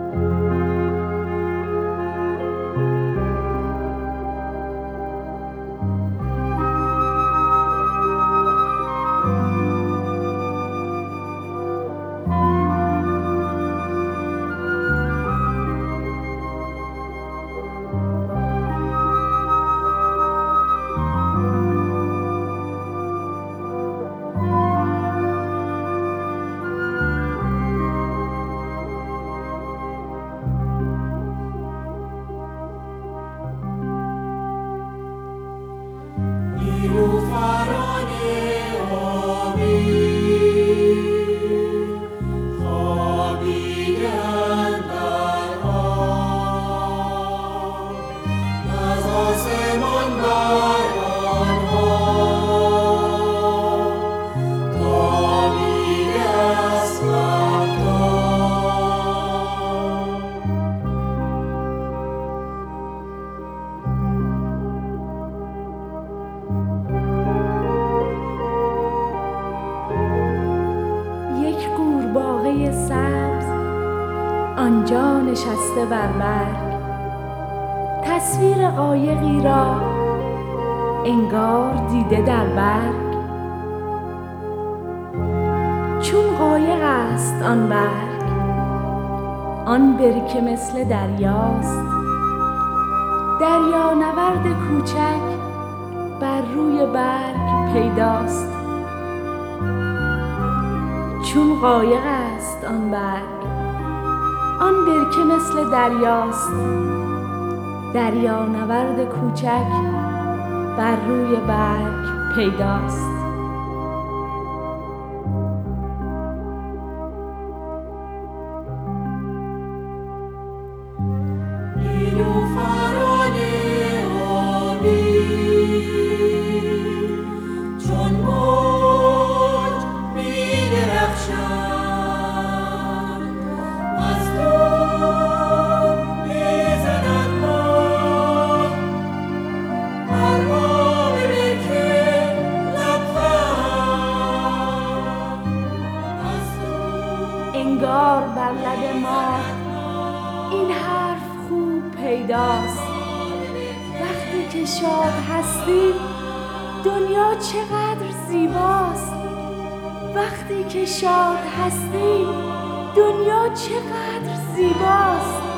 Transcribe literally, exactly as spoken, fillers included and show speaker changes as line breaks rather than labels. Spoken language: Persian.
سبز آنجا نشسته بر برگ، تصویر قایقی را انگار دیده در برگ. چون قایق است آن برگ، آن برکه مثل دریاست، دریا نورد کوچک بر روی برگ پیداست. چون قایق است آن برگ، آن برکه مثل دریاست، دریا نورد کوچک بر روی برگ پیداست. انگار بر لب ما این حرف خوب پیداست: وقتی که شاد هستی دنیا چقدر زیباست. وقتی که شاد هستی دنیا چقدر زیباست.